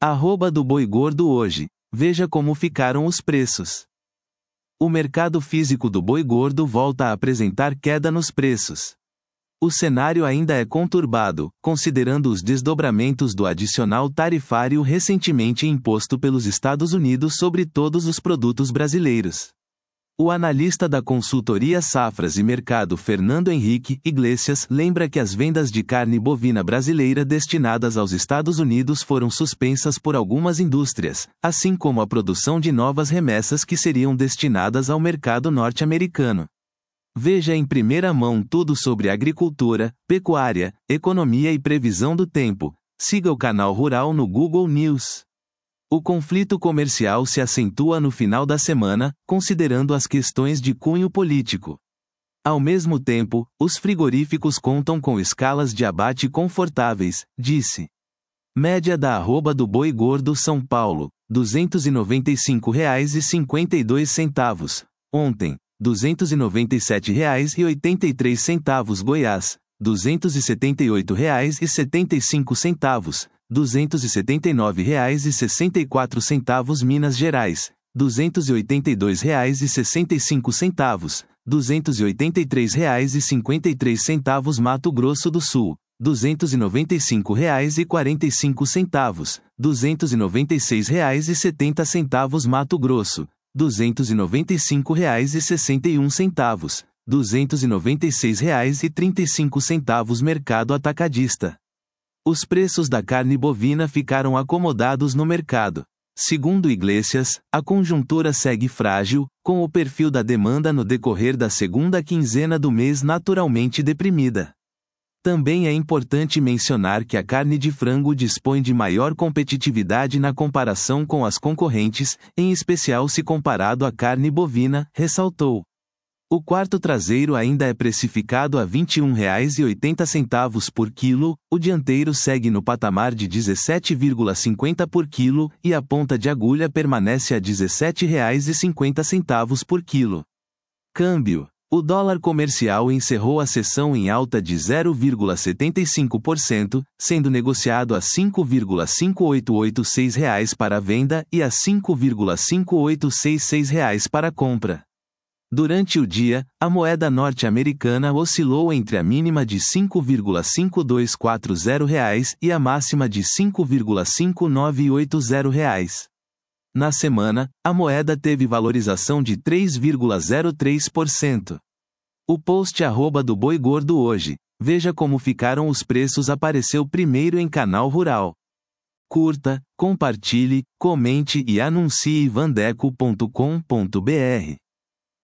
Arroba do boi gordo hoje. Veja como ficaram os preços. O mercado físico do boi gordo volta a apresentar queda nos preços. O cenário ainda é conturbado, considerando os desdobramentos do adicional tarifário recentemente imposto pelos Estados Unidos sobre todos os produtos brasileiros. O analista da consultoria Safras e Mercado Fernando Henrique Iglesias lembra que as vendas de carne bovina brasileira destinadas aos Estados Unidos foram suspensas por algumas indústrias, assim como a produção de novas remessas que seriam destinadas ao mercado norte-americano. Veja em primeira mão tudo sobre agricultura, pecuária, economia e previsão do tempo. Siga o canal Rural no Google News. O conflito comercial se acentua no final da semana, considerando as questões de cunho político. Ao mesmo tempo, os frigoríficos contam com escalas de abate confortáveis, disse. Média da arroba do boi gordo São Paulo, R$ 295,52. Ontem, R$ 297,83. Goiás, R$ 278,75. R$ 279,64. Minas Gerais, R$ 282,65. R$ 283,53. Mato Grosso do Sul, R$ 295,45. R$ 296,70. Mato Grosso, R$ 295,61. R$ 296,35. Mercado atacadista. Os preços da carne bovina ficaram acomodados no mercado. Segundo Iglesias, a conjuntura segue frágil, com o perfil da demanda no decorrer da segunda quinzena do mês naturalmente deprimida. Também é importante mencionar que a carne de frango dispõe de maior competitividade na comparação com as concorrentes, em especial se comparado à carne bovina, ressaltou. O quarto traseiro ainda é precificado a R$ 21,80 por quilo, o dianteiro segue no patamar de R$ 17,50 por quilo, e a ponta de agulha permanece a R$ 17,50 por quilo. Câmbio. O dólar comercial encerrou a sessão em alta de 0,75%, sendo negociado a R$ 5,5886 para a venda e a R$ 5,5866 para a compra. Durante o dia, a moeda norte-americana oscilou entre a mínima de R$ 5,5240 e a máxima de R$ 5,5980. Na semana, a moeda teve valorização de 3,03%. O post arroba do boi gordo hoje. Veja como ficaram os preços apareceu primeiro em Canal Rural. Curta, compartilhe, comente e anuncie vandeco.com.br.